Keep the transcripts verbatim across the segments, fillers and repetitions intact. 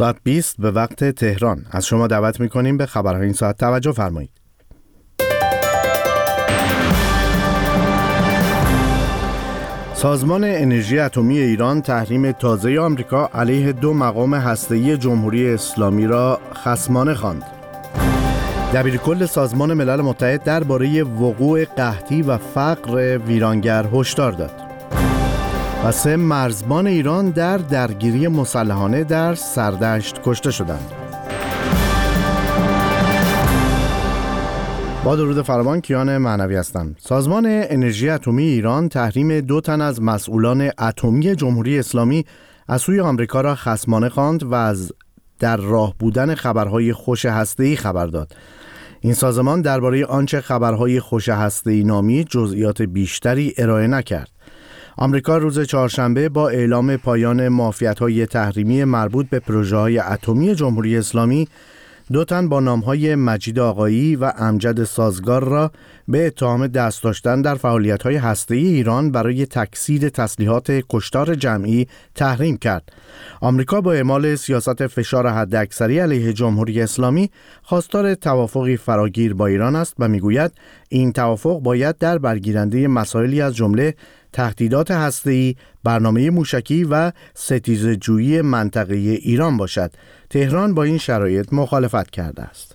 ساعت بیست به وقت تهران. از شما دعوت می‌کنیم به خبرهای این ساعت توجه فرمایید. سازمان انرژی اتمی ایران تحریم تازه آمریکا علیه دو مقام هسته‌ای جمهوری اسلامی را خصمانه خواند. دبیرکل سازمان ملل متحد درباره وقوع قحطی و فقر ویرانگر هشدار داد. و سه مرزبان ایران در درگیری مسلحانه در سردشت کشته شدند. با درود فراوان، کیان معنوی هستم. سازمان انرژی اتمی ایران تحریم دو تن از مسئولان اتمی جمهوری اسلامی از سوی آمریکا را خصمانه خواند و از در راه بودن خبرهای خوش هسته‌ای خبر داد. این سازمان درباره آنچه خبرهای خوش هسته‌ای نامی جزئیات بیشتری ارائه نکرد. آمریکا روز چهارشنبه با اعلام پایان معافیت‌های تحریمی مربوط به پروژه‌های اتمی جمهوری اسلامی دو تن با نام‌های مجید آقایی و امجد سازگار را به اتهام دست داشتن در فعالیت‌های هسته‌ای ایران برای تکثیر تسلیحات کشتار جمعی تحریم کرد. آمریکا با اعمال سیاست فشار حداکثری علیه جمهوری اسلامی خواستار توافقی فراگیر با ایران است و می‌گوید این توافق باید در برگیرنده مسائلی از جمله تهدیدات هسته‌ای، برنامه موشکی و ستیزه‌جویی منطقه ایران باشد. تهران با این شرایط مخالفت کرده است.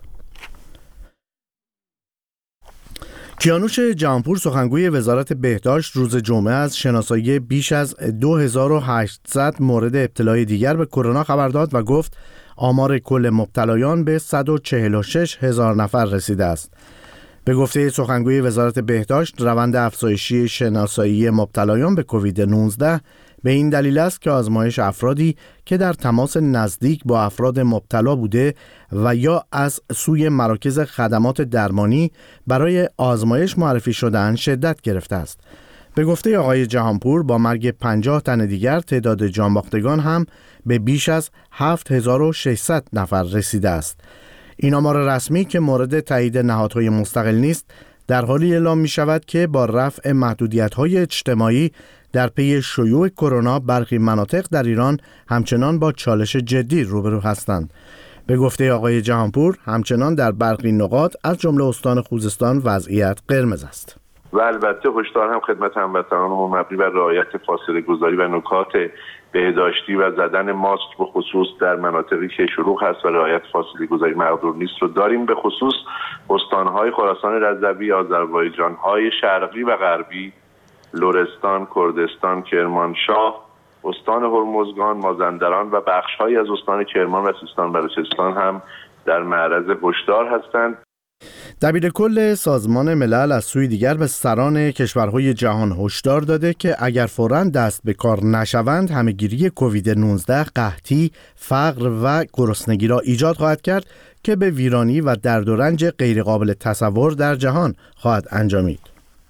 کیانوش جهانپور، سخنگوی وزارت بهداشت، روز جمعه از شناسایی بیش از دو هزار و هشتصد مورد ابتلای دیگر به کرونا خبر داد و گفت آمار کل مبتلایان به صد و چهل و شش هزار نفر رسیده است. به گفته سخنگوی وزارت بهداشت، روند افزایشی شناسایی مبتلایان به کووید نوزده به این دلیل است که آزمایش افرادی که در تماس نزدیک با افراد مبتلا بوده و یا از سوی مراکز خدمات درمانی برای آزمایش معرفی شده‌اند شدت گرفته است. به گفته آقای جهانپور، با مرگ پنجاه تن دیگر تعداد جانباختگان هم به بیش از هفت هزار و ششصد نفر رسیده است. این آمار رسمی که مورد تایید نهادهای مستقل نیست، در حالی اعلام می شود که با رفع محدودیت‌های اجتماعی در پی شیوع کرونا برخی مناطق در ایران همچنان با چالش جدی روبرو هستند. به گفته آقای جهانپور، همچنان در برخی نقاط از جمله استان خوزستان وضعیت قرمز است. و البته هشدار هم خدمت هموطنانمون مبنی بر رعایت فاصله گذاری و نکات بهداشتی و زدن ماسک به خصوص در مناطقی که شلوغ هست و رعایت فاصله گذاری مقدور نیست رو داریم. به خصوص استان‌های خراسان رضوی، آذربایجان‌های شرقی و غربی، لرستان، کردستان، کرمانشاه، استان هرمزگان، مازندران و بخش‌هایی از استان کرمان و سیستان بلوچستان هم در معرض هشدار هستند. دبیرکل سازمان ملل از سوی دیگر به سران کشورهای جهان هشدار داده که اگر فوراً دست به کار نشوند، همه‌گیری کووید نوزده قحطی، فقر و گرسنگی را ایجاد خواهد کرد که به ویرانی و درد و رنج غیرقابل تصور در جهان خواهد انجامید.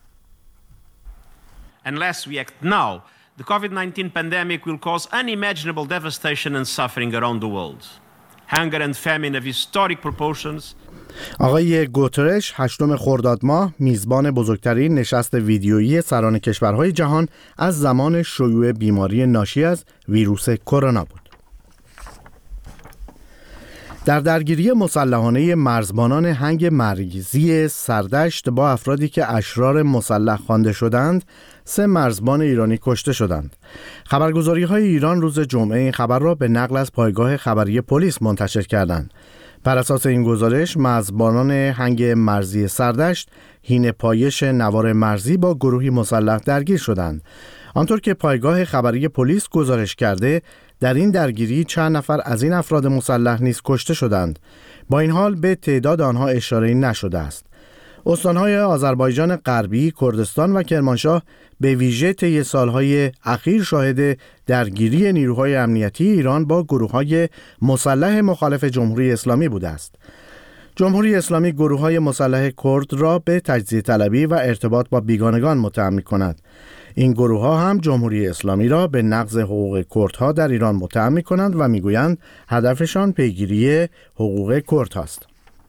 Unless we act now, the COVID nineteen pandemic will cause unimaginable devastation and suffering around the world. Hunger and famine of historic proportions. آقای گوترش هشتم خرداد ماه میزبان بزرگترین نشست ویدیویی سران کشورهای جهان از زمان شیوع بیماری ناشی از ویروس کرونا بود. در درگیری مسلحانه مرزبانان هنگ مرزی سردشت با افرادی که اشرار مسلح خوانده شدند، سه مرزبان ایرانی کشته شدند. خبرگزاری‌های ایران روز جمعه این خبر را به نقل از پایگاه خبری پلیس منتشر کردند. بر اساس این گزارش، مرزبانان هنگ مرزی سردشت حین پایش نوار مرزی با گروهی مسلح درگیر شدند. آنطور که پایگاه خبری پلیس گزارش کرده، در این درگیری چند نفر از این افراد مسلح نیز کشته شدند. با این حال به تعداد آنها اشاره‌ای نشده است. استان‌های آذربایجان غربی، کردستان و کرمانشاه به ویژه طی سالهای اخیر شاهد درگیری نیروهای امنیتی ایران با گروه‌های مسلح مخالف جمهوری اسلامی بوده است. جمهوری اسلامی گروه‌های مسلح کرد را به تجزیه طلبی و ارتباط با بیگانگان متهم می‌کند. این گروه‌ها هم جمهوری اسلامی را به نقض حقوق کردها در ایران متهم می‌کنند و می‌گویند هدفشان پیگیری حقوق کردهاست.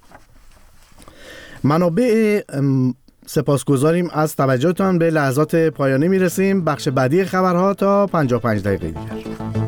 منابع سپاسگزاریم از توجهتان. به لحظات پایانی میرسیم. بخش بعدی خبرها تا پنجاه و پنج دقیقه دیگر.